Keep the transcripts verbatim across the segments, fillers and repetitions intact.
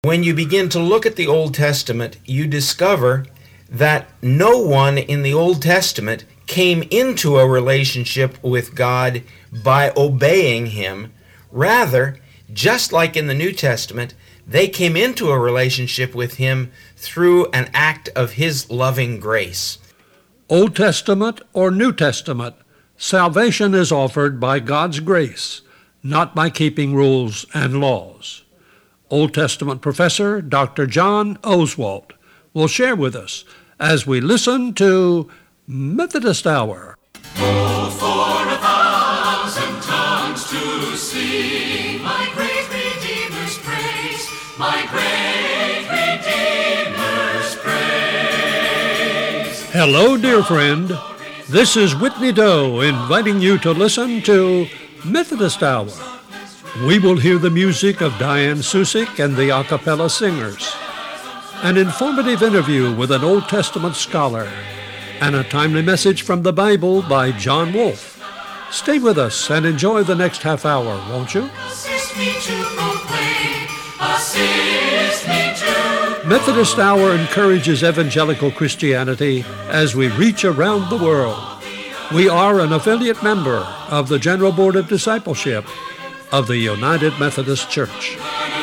When you begin to look at the Old Testament, you discover that no one in the Old Testament came into a relationship with God by obeying Him. Rather, just like in the New Testament, they came into a relationship with Him through an act of His loving grace. Old Testament or New Testament, salvation is offered by God's grace, not by keeping rules and laws. Old Testament professor Doctor John Oswalt will share with us as we listen to Methodist Hour. Oh, for a thousand tongues to sing my great Redeemer's praise, my great Redeemer's praise. Hello, dear friend. This is Whitney Doe inviting you to listen to Methodist Hour. We will hear the music of Diane Susick and the a cappella singers, an informative interview with an Old Testament scholar, and a timely message from the Bible by John Wolfe. Stay with us and enjoy the next half hour, won't you? Assist me to proclaim, assist me to... Methodist Hour encourages evangelical Christianity as we reach around the world. We are an affiliate member of the General Board of Discipleship of the United Methodist Church.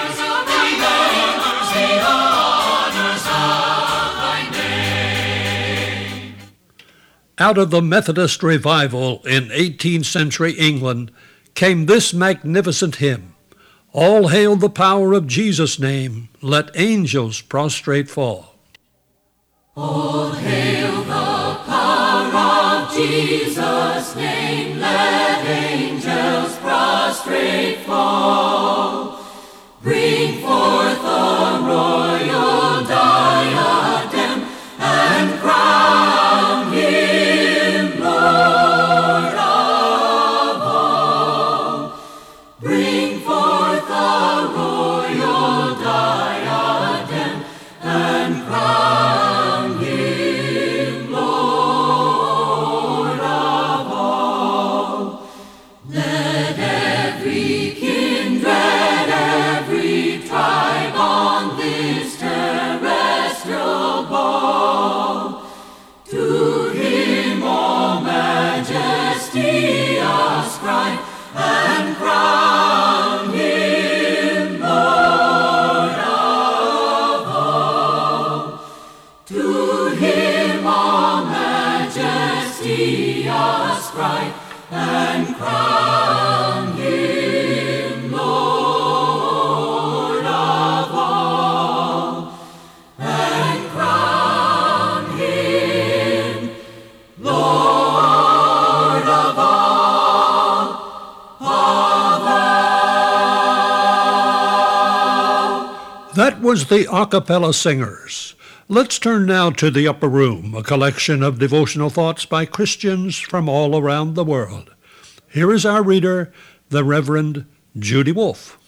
Out of the Methodist revival in eighteenth century England came this magnificent hymn, "All hail the power of Jesus' name, let angels prostrate fall." All hail the power of Jesus' name, let angels prostrate fall. Bring forth a royal diadem and crown Him Lord of all. Bring forth a royal diadem and crown Him Lord of all. Let every kindred, every tribe on this terrestrial ball, to Him all majesty ascribe and crown Him Lord of all. To Him all majesty ascribe and crown Him Lord of all, and crown Him Lord of all, of all. That was the a cappella singers. Let's turn now to The Upper Room, a collection of devotional thoughts by Christians from all around the world. Here is our reader, the Reverend Judy Wolfe.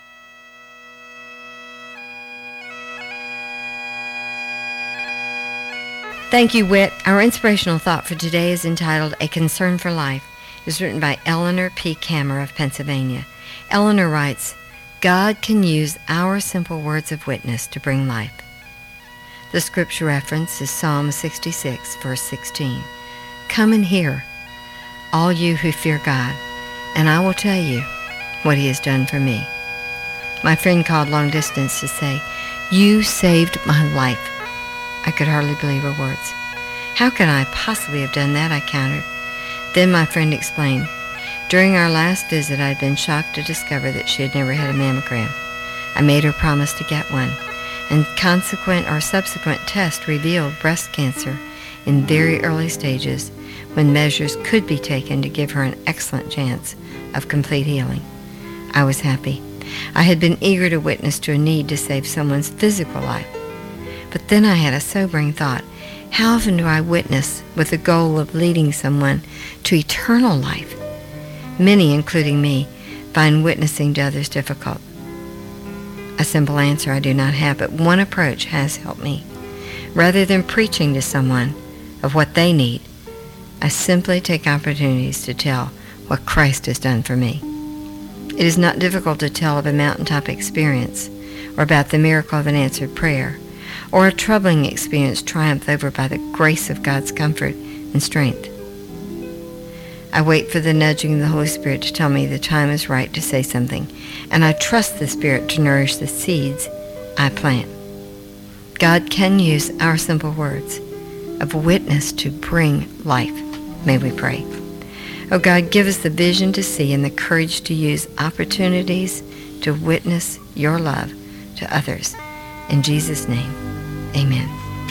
Thank you, Whit. Our inspirational thought for today is entitled A Concern for Life. It was written by Eleanor P. Kammer of Pennsylvania. Eleanor writes, God can use our simple words of witness to bring life. The scripture reference is Psalm sixty-six, verse sixteen. Come and hear, all you who fear God, and I will tell you what He has done for me. My friend called long distance to say, you saved my life. I could hardly believe her words. How could I possibly have done that, I countered. Then my friend explained, during our last visit I had been shocked to discover that she had never had a mammogram. I made her promise to get one, and consequent or subsequent tests revealed breast cancer in very early stages when measures could be taken to give her an excellent chance of complete healing. I was happy. I had been eager to witness to a need to save someone's physical life. But then I had a sobering thought. How often do I witness with the goal of leading someone to eternal life? Many, including me, find witnessing to others difficult. A simple answer I do not have, but one approach has helped me. Rather than preaching to someone of what they need, I simply take opportunities to tell what Christ has done for me. It is not difficult to tell of a mountaintop experience or about the miracle of an answered prayer, or a troubling experience triumphed over by the grace of God's comfort and strength. I wait for the nudging of the Holy Spirit to tell me the time is right to say something, and I trust the Spirit to nourish the seeds I plant. God can use our simple words of witness to bring life. May we pray. Oh God, give us the vision to see and the courage to use opportunities to witness your love to others. In Jesus' name, amen.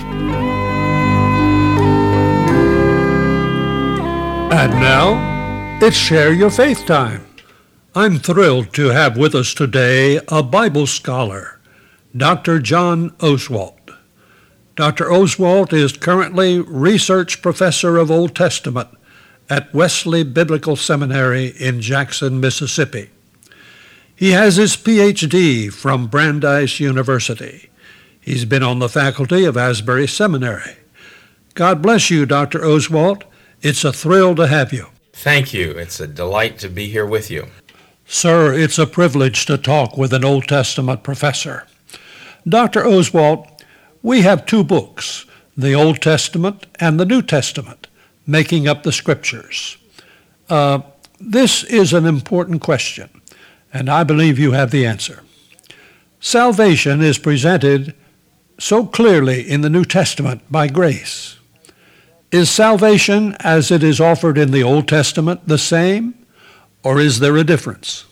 And now, it's Share Your Faith time. I'm thrilled to have with us today a Bible scholar, Doctor John Oswalt. Doctor Oswalt is currently Research Professor of Old Testament at Wesley Biblical Seminary in Jackson, Mississippi. He has his P H D from Brandeis University. He's been on the faculty of Asbury Seminary. God bless you, Doctor Oswalt. It's a thrill to have you. Thank you. It's a delight to be here with you. Sir, it's a privilege to talk with an Old Testament professor. Doctor Oswalt, we have two books, the Old Testament and the New Testament, making up the Scriptures. Uh, this is an important question, and I believe you have the answer. Salvation is presented so clearly in the New Testament by grace. Is salvation as it is offered in the Old Testament the same, or is there a difference?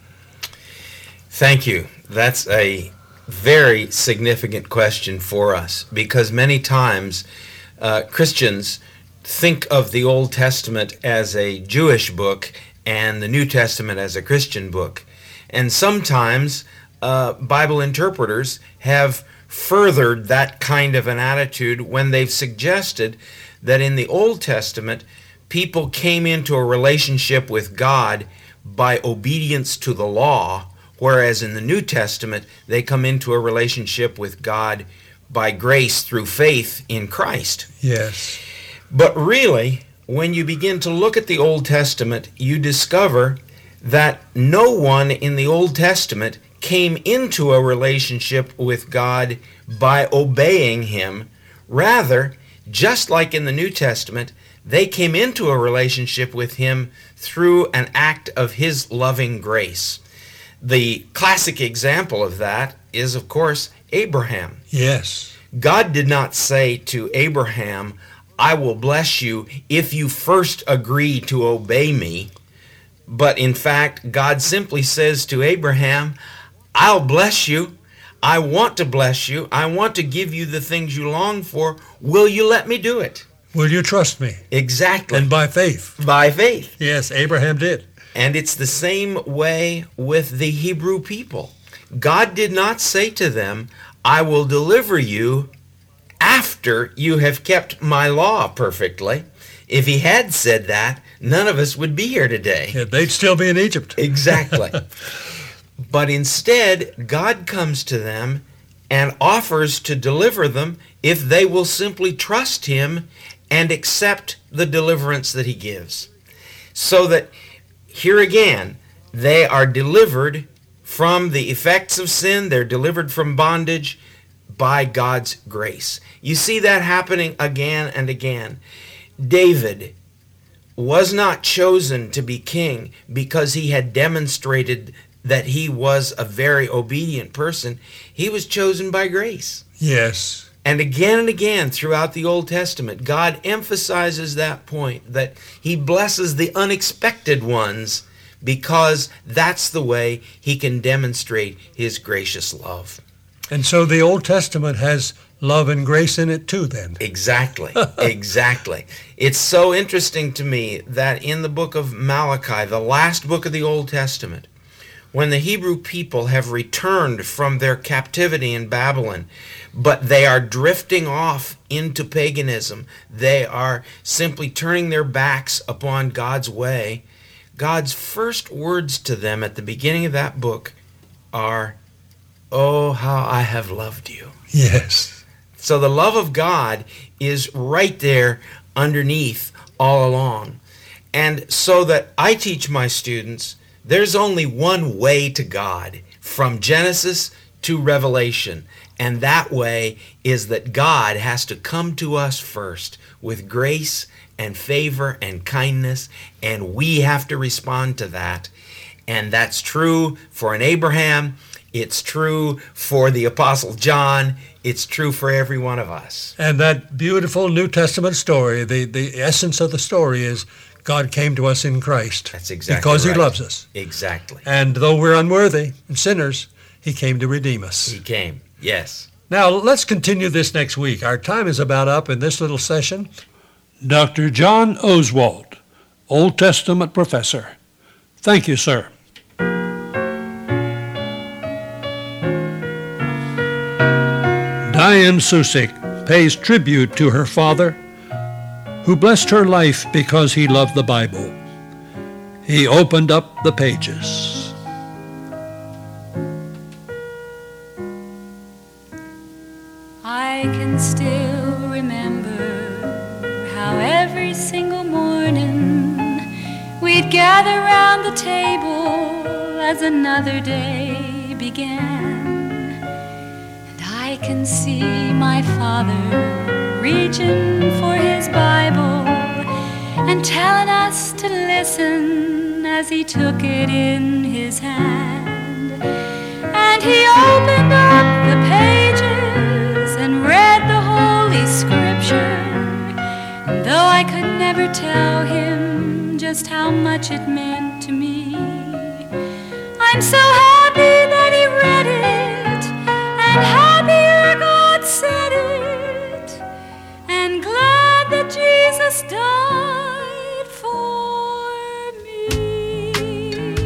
Thank you. That's a very significant question for us, because many times uh, Christians think of the Old Testament as a Jewish book and the New Testament as a Christian book. And sometimes uh, Bible interpreters have furthered that kind of an attitude when they've suggested that in the Old Testament, people came into a relationship with God by obedience to the law, whereas in the New Testament, they come into a relationship with God by grace through faith in Christ. Yes. But really, when you begin to look at the Old Testament, you discover that no one in the Old Testament came into a relationship with God by obeying Him. Rather, just like in the New Testament, they came into a relationship with Him through an act of His loving grace. The classic example of that is, of course, Abraham. Yes. God did not say to Abraham, I will bless you if you first agree to obey me. But in fact, God simply says to Abraham, I'll bless you. I want to bless you. I want to give you the things you long for. Will you let me do it? Will you trust me? Exactly. And by faith. By faith. Yes, Abraham did. And it's the same way with the Hebrew people. God did not say to them, I will deliver you after you have kept my law perfectly. If He had said that, none of us would be here today. Yeah, they'd still be in Egypt. Exactly. But instead, God comes to them and offers to deliver them if they will simply trust Him and accept the deliverance that He gives. So that here again, they are delivered from the effects of sin. They're delivered from bondage by God's grace. You see that happening again and again. David was not chosen to be king because he had demonstrated that he was a very obedient person. He was chosen by grace. Yes. And again and again throughout the Old Testament, God emphasizes that point, that He blesses the unexpected ones because that's the way He can demonstrate His gracious love. And so the Old Testament has love and grace in it too, then. Exactly, exactly. It's so interesting to me that in the book of Malachi, the last book of the Old Testament, when the Hebrew people have returned from their captivity in Babylon, but they are drifting off into paganism, they are simply turning their backs upon God's way, God's first words to them at the beginning of that book are, "Oh, how I have loved you." Yes. So the love of God is right there underneath all along. And so that I teach my students, there's only one way to God from Genesis to revelation. And that way is that God has to come to us first with grace and favor and kindness, and we have to respond to that. And that's true for an Abraham. It's true for the Apostle John. It's true for every one of us. And that beautiful New Testament story, the, the essence of the story is God came to us in Christ. That's exactly because right. He loves us. Exactly. And though we're unworthy and sinners, He came to redeem us. He came, yes. Now, let's continue this next week. Our time is about up in this little session. Doctor John Oswald, Old Testament professor. Thank you, sir. Diane Susik pays tribute to her father, who blessed her life because he loved the Bible. He opened up the pages. I can still remember how every single morning we'd gather round the table as another day began. And I can see my father reaching for his Bible and telling us to listen as he took it in his hand. And he opened up the pages and read the Holy Scripture. And though I could never tell him just how much it meant to me, I'm so happy that he read it, and happier God said it, and glad that Jesus died for me.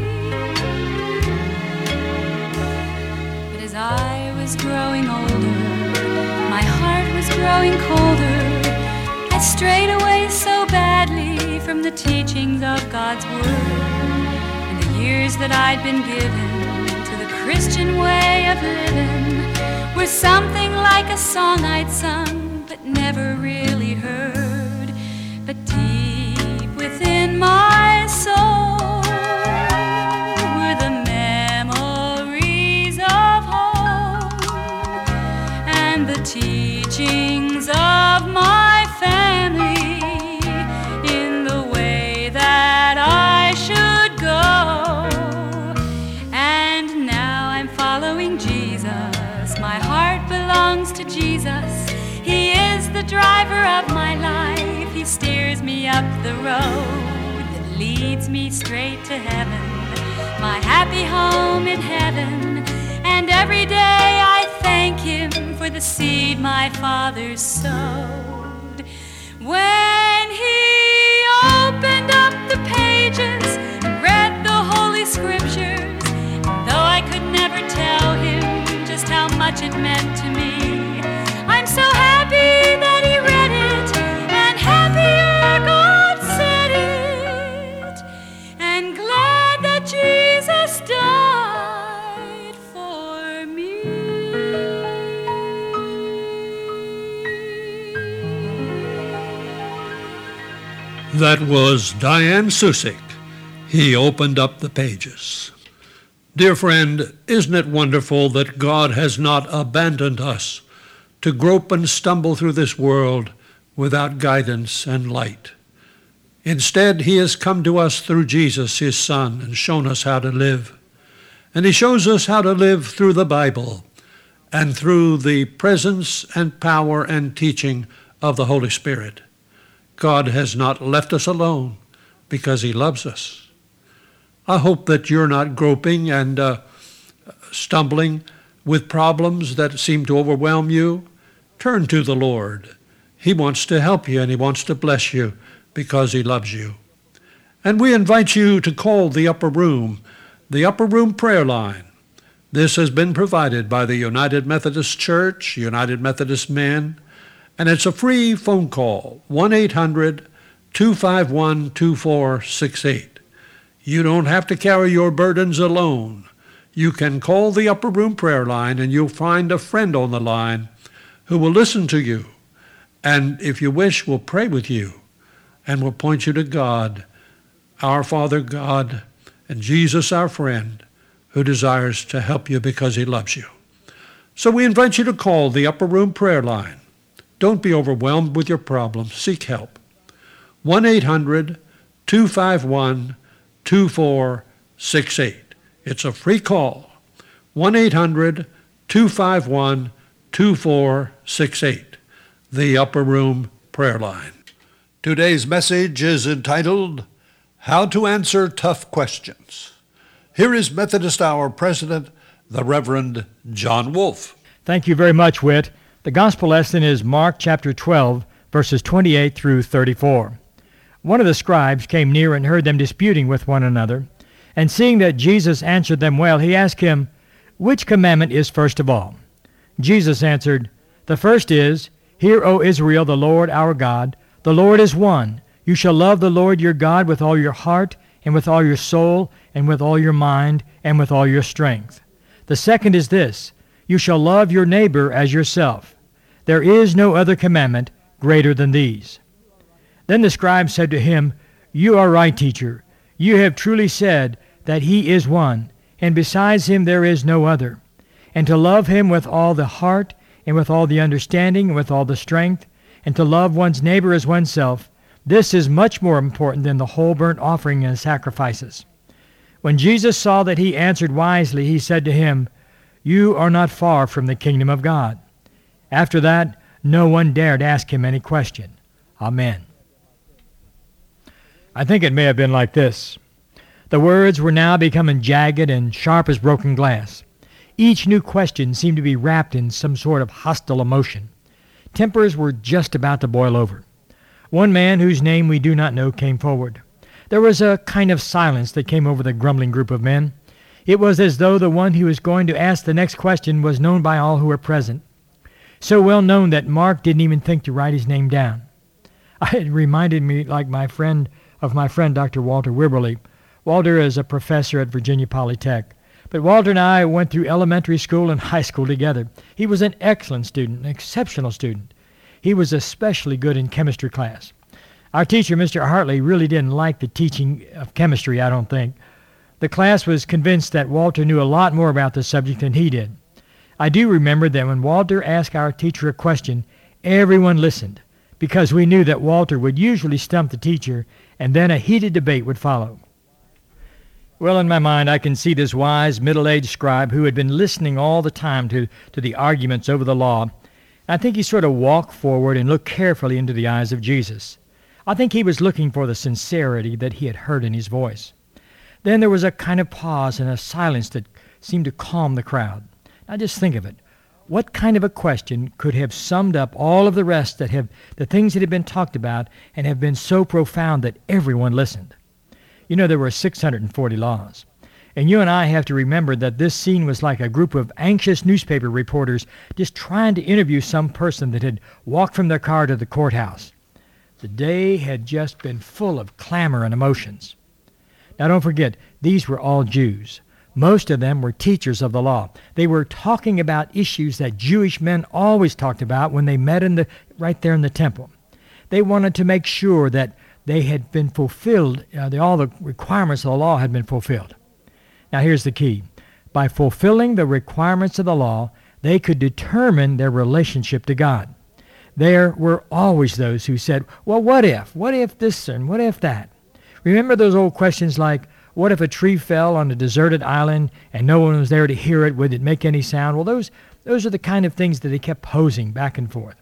But as I was growing older, my heart was growing colder. I strayed away so badly from the teachings of God's Word. And the years that I'd been given to the Christian way of living were something like a song I'd sung but never really heard. But deep within my soul were the memories of home and the teachings of my family in the way that I should go. And now I'm following Jesus. My heart belongs to Jesus. He is the driver of my life. He steers me up the road that leads me straight to heaven, my happy home in heaven. And every day I thank him for the seed my father sowed. When he opened up the pages and read the Holy Scriptures, though I could never tell him just how much it meant to me, I'm so happy that he read it, and happier God said it, and glad that Jesus died for me. That was Diane Susik. He opened up the pages. Dear friend, isn't it wonderful that God has not abandoned us to grope and stumble through this world without guidance and light? Instead, he has come to us through Jesus, his Son, and shown us how to live. And he shows us how to live through the Bible and through the presence and power and teaching of the Holy Spirit. God has not left us alone because he loves us. I hope that you're not groping and uh, stumbling with problems that seem to overwhelm you. Turn to the Lord. He wants to help you and he wants to bless you because he loves you. And we invite you to call the Upper Room, the Upper Room prayer line. This has been provided by the United Methodist Church, United Methodist Men, and it's a free phone call, one eight hundred two five one two four six eight. You don't have to carry your burdens alone. You can call the Upper Room prayer line and you'll find a friend on the line who will listen to you. And if you wish, will pray with you and will point you to God, our Father God, and Jesus our friend, who desires to help you because he loves you. So we invite you to call the Upper Room Prayer Line. Don't be overwhelmed with your problems. Seek help. one eight hundred two five one two four six eight. It's a free call. one eight hundred two five one two four six eight. The Upper Room Prayer Line. Today's message is entitled, How to Answer Tough Questions. Here is Methodist Hour President, the Reverend John Wolfe. Thank you very much, Whit. The gospel lesson is Mark chapter twelve, verses twenty-eight through thirty-four. One of the scribes came near and heard them disputing with one another, and seeing that Jesus answered them well, he asked him, Which commandment is first of all? Jesus answered, The first is, Hear, O Israel, the Lord our God, the Lord is one. You shall love the Lord your God with all your heart, and with all your soul, and with all your mind, and with all your strength. The second is this, You shall love your neighbor as yourself. There is no other commandment greater than these. Then the scribe said to him, You are right, teacher. You have truly said that he is one, and besides him there is no other. And to love him with all the heart, and with all the understanding, and with all the strength, and to love one's neighbor as oneself, this is much more important than the whole burnt offering and sacrifices. When Jesus saw that he answered wisely, he said to him, You are not far from the kingdom of God. After that, no one dared ask him any question. Amen. I think it may have been like this. The words were now becoming jagged and sharp as broken glass. Each new question seemed to be wrapped in some sort of hostile emotion. Tempers were just about to boil over. One man, whose name we do not know, came forward. There was a kind of silence that came over the grumbling group of men. It was as though the one who was going to ask the next question was known by all who were present. So well known that Mark didn't even think to write his name down. It reminded me like my friend of my friend Doctor Walter Wibberley. Walter is a professor at Virginia Polytech. But Walter and I went through elementary school and high school together. He was an excellent student, an exceptional student. He was especially good in chemistry class. Our teacher, Mister Hartley, really didn't like the teaching of chemistry, I don't think. The class was convinced that Walter knew a lot more about the subject than he did. I do remember that when Walter asked our teacher a question, everyone listened, because we knew that Walter would usually stump the teacher, and then a heated debate would follow. Well, in my mind, I can see this wise, middle-aged scribe who had been listening all the time to, to the arguments over the law. I think he sort of walked forward and looked carefully into the eyes of Jesus. I think he was looking for the sincerity that he had heard in his voice. Then there was a kind of pause and a silence that seemed to calm the crowd. Now just think of it. What kind of a question could have summed up all of the rest that have, the things that have been talked about and have been so profound that everyone listened? You know, there were six hundred forty laws. And you and I have to remember that this scene was like a group of anxious newspaper reporters just trying to interview some person that had walked from their car to the courthouse. The day had just been full of clamor and emotions. Now don't forget, these were all Jews. Most of them were teachers of the law. They were talking about issues that Jewish men always talked about when they met in the right there in the temple. They wanted to make sure that they had been fulfilled, uh, the, all the requirements of the law had been fulfilled. Now here's the key. By fulfilling the requirements of the law, they could determine their relationship to God. There were always those who said, well, what if? What if this and what if that? Remember those old questions like, what if a tree fell on a deserted island and no one was there to hear it? Would it make any sound? Well, those, those are the kind of things that they kept posing back and forth.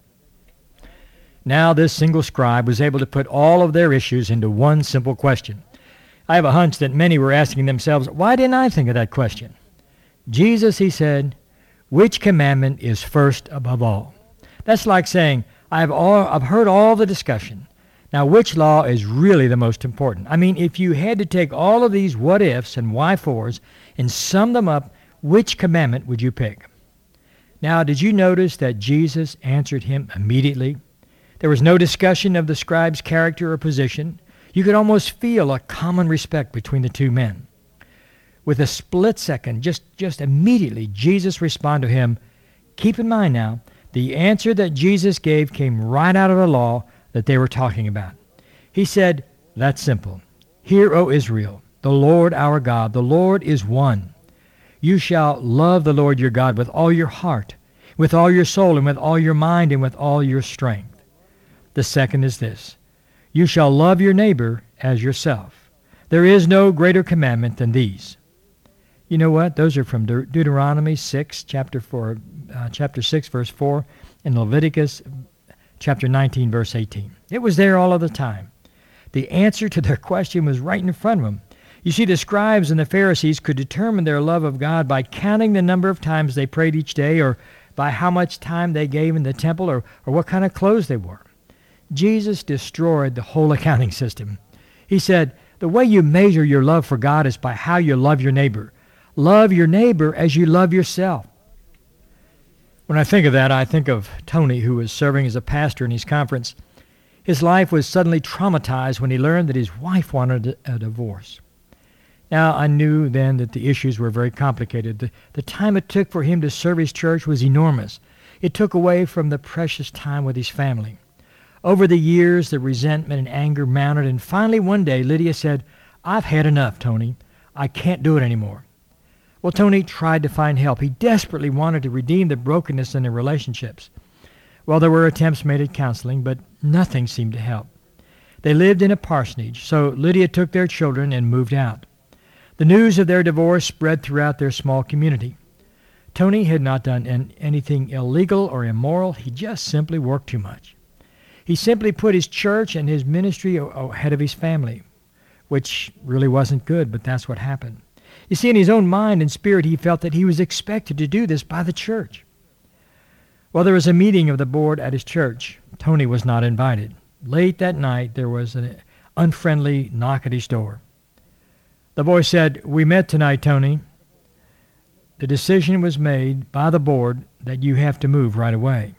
Now this single scribe was able to put all of their issues into one simple question. I have a hunch that many were asking themselves, why didn't I think of that question? Jesus, he said, which commandment is first above all? That's like saying, I've, all, I've heard all the discussion. Now, which law is really the most important? I mean, if you had to take all of these what-ifs and why-fors and sum them up, which commandment would you pick? Now, did you notice that Jesus answered him immediately? There was no discussion of the scribe's character or position. You could almost feel a common respect between the two men. With a split second, just, just immediately, Jesus responded to him. Keep in mind now, the answer that Jesus gave came right out of the law that they were talking about. He said, that's simple. Hear, O Israel, the Lord our God, the Lord is one. You shall love the Lord your God with all your heart with all your soul and with all your mind and with all your strength. The second is this: you shall love your neighbor as yourself. There is no greater commandment than these. You know what? Those are from De- Deuteronomy six, chapter four, uh, chapter six, verse four, and Leviticus chapter nineteen, verse eighteen. It was there all of the time. The answer to their question was right in front of them. You see, the scribes and the Pharisees could determine their love of God by counting the number of times they prayed each day, or by how much time they gave in the temple, or, or what kind of clothes they wore. Jesus destroyed the whole accounting system. He said, the way you measure your love for God is by how you love your neighbor. Love your neighbor as you love yourself. When I think of that, I think of Tony, who was serving as a pastor in his conference. His life was suddenly traumatized when he learned that his wife wanted a divorce. Now, I knew then that the issues were very complicated. The, the time it took for him to serve his church was enormous. It took away from the precious time with his family. Over the years, the resentment and anger mounted, and finally one day Lydia said, I've had enough, Tony. I can't do it anymore. Well, Tony tried to find help. He desperately wanted to redeem the brokenness in their relationships. Well, there were attempts made at counseling, but nothing seemed to help. They lived in a parsonage, so Lydia took their children and moved out. The news of their divorce spread throughout their small community. Tony had not done an, anything illegal or immoral. He just simply worked too much. He simply put his church and his ministry ahead of his family, which really wasn't good, but that's what happened. You see, in his own mind and spirit, he felt that he was expected to do this by the church. Well, there was a meeting of the board at his church. Tony was not invited. Late that night, there was an unfriendly knock at his door. The voice said, we met tonight, Tony. The decision was made by the board that you have to move right away.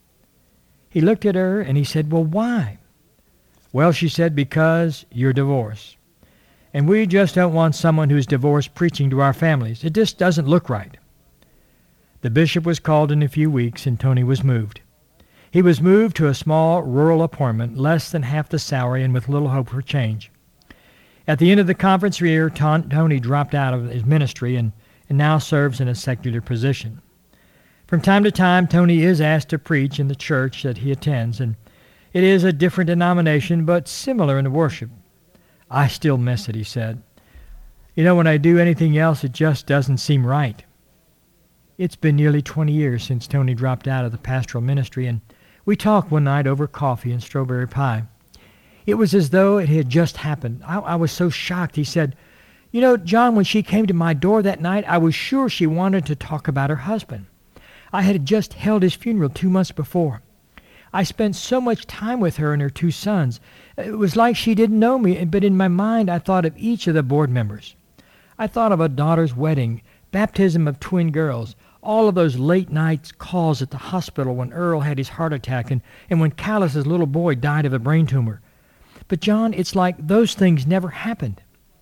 He looked at her and he said, well, why? Well, she said, because you're divorced. And we just don't want someone who's divorced preaching to our families. It just doesn't look right. The bishop was called in a few weeks and Tony was moved. He was moved to a small rural apartment, less than half the salary and with little hope for change. At the end of the conference year, Tony dropped out of his ministry and, and now serves in a secular position. From time to time, Tony is asked to preach in the church that he attends, and it is a different denomination, but similar in the worship. I still miss it, he said. You know, when I do anything else, it just doesn't seem right. It's been nearly twenty years since Tony dropped out of the pastoral ministry, and we talked one night over coffee and strawberry pie. It was as though it had just happened. I, I was so shocked. He said, you know, John, when she came to my door that night, I was sure she wanted to talk about her husband. I had just held his funeral two months before. I spent so much time with her and her two sons. It was like she didn't know me, but in my mind I thought of each of the board members. I thought of a daughter's wedding, baptism of twin girls, all of those late night calls at the hospital when Earl had his heart attack and, and when Callus's little boy died of a brain tumor. But John, it's like those things never happened.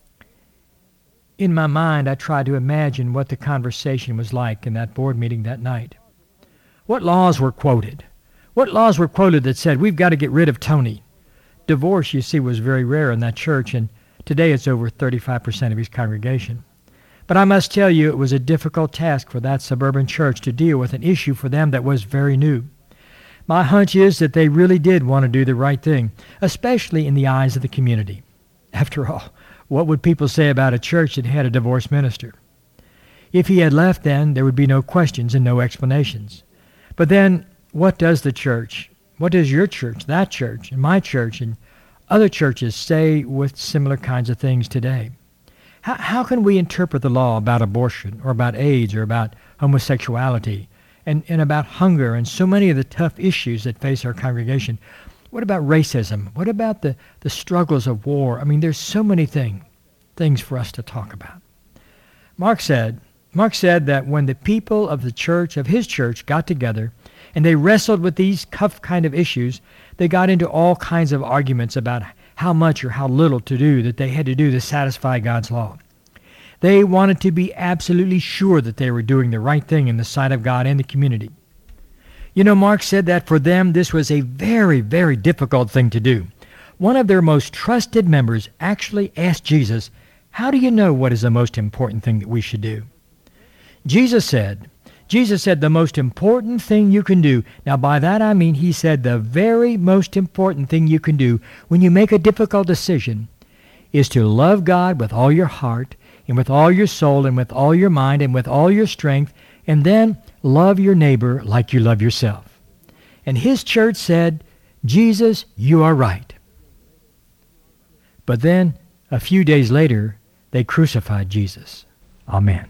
In my mind, I tried to imagine what the conversation was like in that board meeting that night. What laws were quoted? What laws were quoted that said, we've got to get rid of Tony? Divorce, you see, was very rare in that church, and today it's over thirty-five percent of his congregation. But I must tell you, it was a difficult task for that suburban church to deal with an issue for them that was very new. My hunch is that they really did want to do the right thing, especially in the eyes of the community. After all, what would people say about a church that had a divorced minister? If he had left then, there would be no questions and no explanations. But then, what does the church, what does your church, that church, and my church, and other churches say with similar kinds of things today? How, how can we interpret the law about abortion, or about AIDS, or about homosexuality, and, and about hunger, and so many of the tough issues that face our congregation? What about racism? What about the, the struggles of war? I mean, there's so many thing, things for us to talk about. Mark said, Mark said that when the people of the church, of his church, got together and they wrestled with these tough kind of issues, they got into all kinds of arguments about how much or how little to do that they had to do to satisfy God's law. They wanted to be absolutely sure that they were doing the right thing in the sight of God and the community. You know, Mark said that for them, this was a very, very difficult thing to do. One of their most trusted members actually asked Jesus, how do you know what is the most important thing that we should do? Jesus said, Jesus said the most important thing you can do. Now, by that I mean he said the very most important thing you can do when you make a difficult decision is to love God with all your heart and with all your soul and with all your mind and with all your strength, and then love your neighbor like you love yourself. And his church said, Jesus, you are right. But then, a few days later, they crucified Jesus. Amen.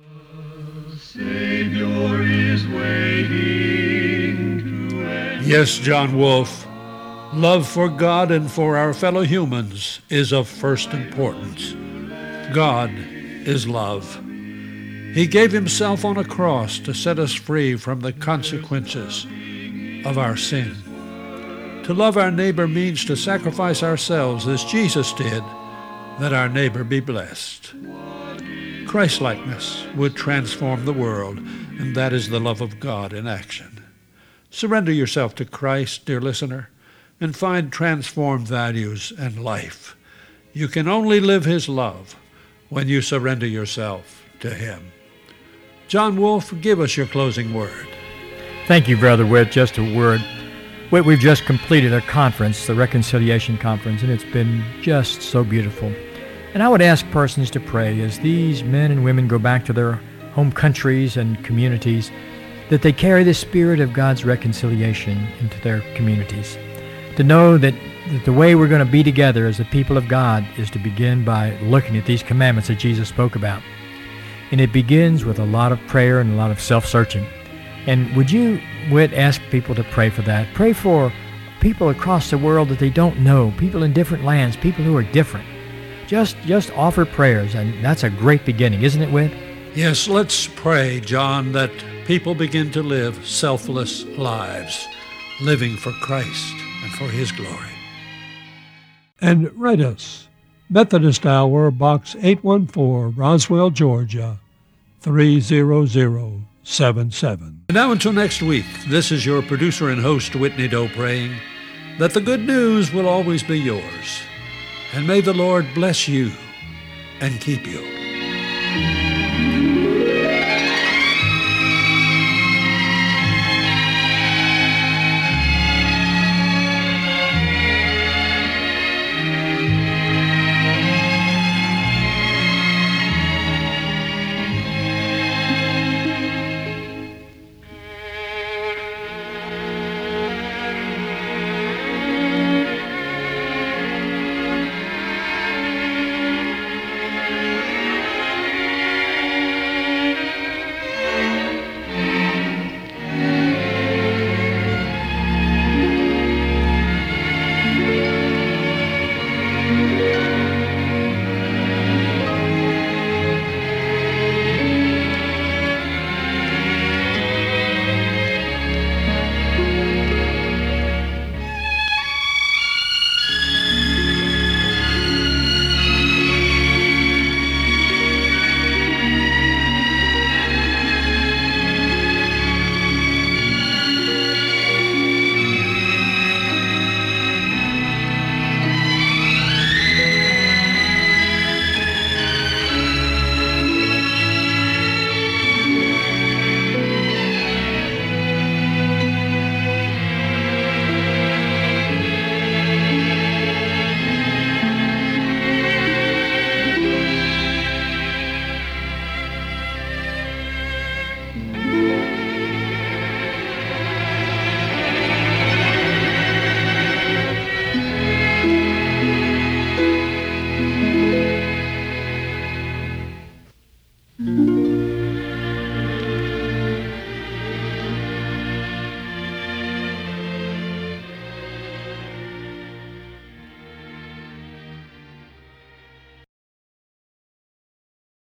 Savior is waiting to answer. Yes, John Wolfe, love for God and for our fellow humans is of first importance. God is love. He gave himself on a cross to set us free from the consequences of our sin. To love our neighbor means to sacrifice ourselves as Jesus did, that our neighbor be blessed. Christ-likeness would transform the world, and that is the love of God in action. Surrender yourself to Christ, dear listener, and find transformed values and life. You can only live his love when you surrender yourself to him. John Wolfe, give us your closing word. Thank you, Brother Whit. Just a word. Whit, we've just completed a conference, the Reconciliation Conference, and it's been just so beautiful. And I would ask persons to pray as these men and women go back to their home countries and communities, that they carry the spirit of God's reconciliation into their communities. To know that, that the way we're going to be together as the people of God is to begin by looking at these commandments that Jesus spoke about. And it begins with a lot of prayer and a lot of self-searching. And would you, Whit, ask people to pray for that? Pray for people across the world that they don't know, people in different lands, people who are different. Just just offer prayers, and that's a great beginning, isn't it, Whit? Yes, let's pray, John, that people begin to live selfless lives, living for Christ and for his glory. And write us, Methodist Hour, Box eight one four, Roswell, Georgia, three zero zero seven seven. And now until next week, this is your producer and host, Whitney Doe, praying that the good news will always be yours. And may the Lord bless you and keep you.